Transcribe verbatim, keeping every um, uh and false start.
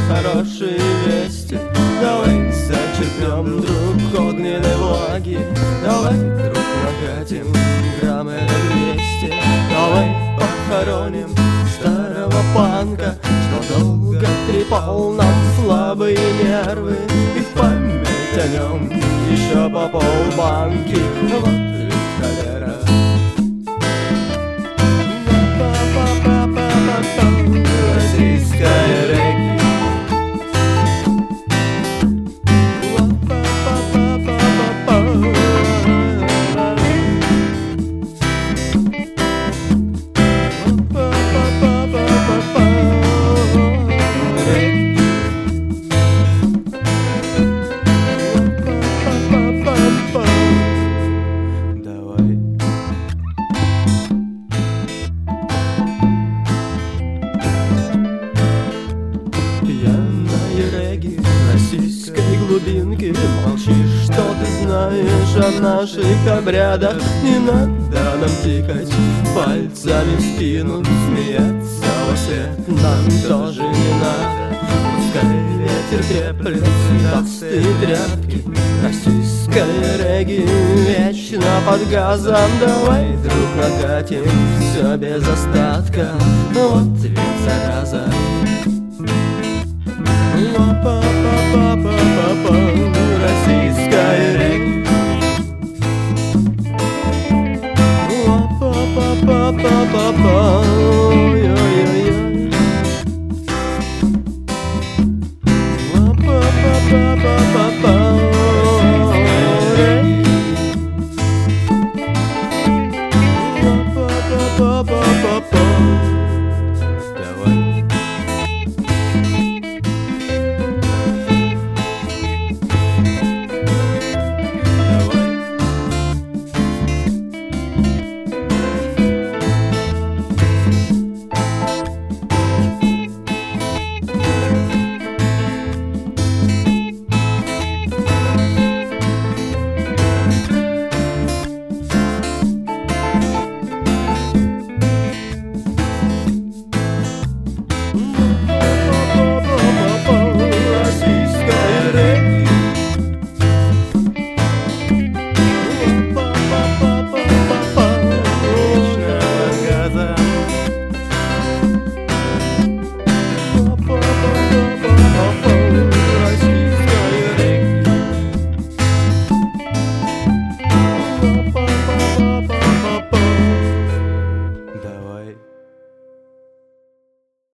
хорошие вести. Давай зачерпнем друг огненной влаги. Давай друг накатим грамм двести. Давай похороним старого панка, что долго трепал нам слабые нервы. И в память о нем еще по полбанки. Вот ведь холера. Российская регги. Молчишь, что ты знаешь о наших обрядах. Не надо нам тикать пальцами в спину, смеяться во свет нам тоже не надо. Пускай ветер треплет толстые тряпки. Российская регги вечно под газом. Давай, друг, накатим все без остатка. Вот ведь зараза. Па-па-па-па-па-па, российская регги. Па-па-па-па-па-па.